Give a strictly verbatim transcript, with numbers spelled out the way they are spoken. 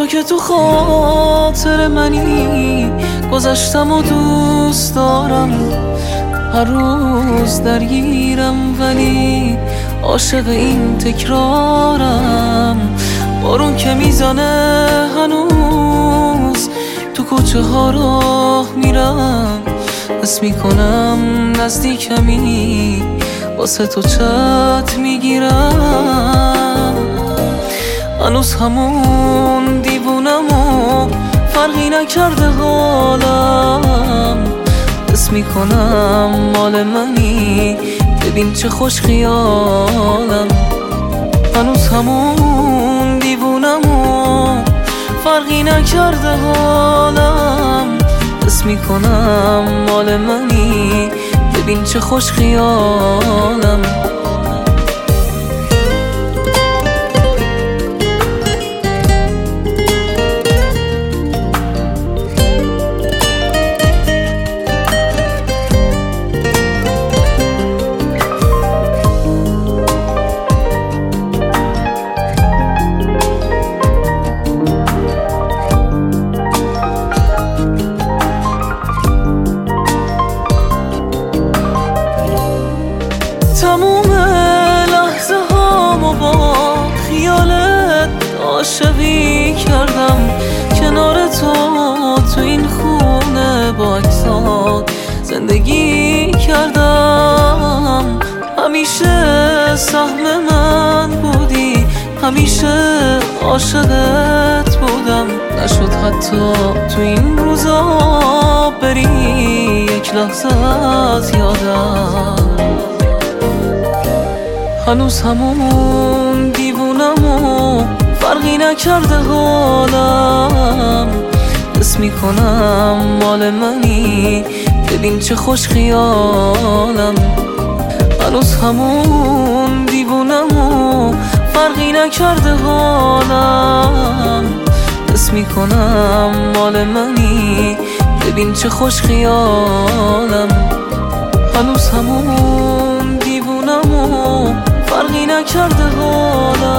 تو که تو خاطر منی، گذشتم و دوست دارم، هر روز درگیرم ولی عاشق این تکرارم. بارون که میزنه هنوز تو کوچه ها راه میرم، حس میکنم نزدیکمی، واسه تو چت میگیرم. هنوز همون دیوونم و فرقی نکرده حالم، حس میکنم مال منی، ببین چه خوش خیالم. هنوز همون دیوونم و فرقی نکرده حالم، حس میکنم مال منی، ببین چه خوش خیالم. تموم لحظه هامو با خیالت عاشقی کردم، کنار تو تو این خونه با عکسات زندگی کردم. همیشه سهم من بودی، همیشه عاشقت بودم، نشد حتی تو این روزا بری یک لحظه از یادم. هنوز همون دیوونم و فرقی نکرده حالم، حس میکنم مال منی، ببین چه خوش خیالم. هنوز همون دیوونم و فرقی نکرده حالم، حس میکنم مال منی، ببین چه خوش خیالم. هنوز همون دیوونم و فرقی نکرده حالم.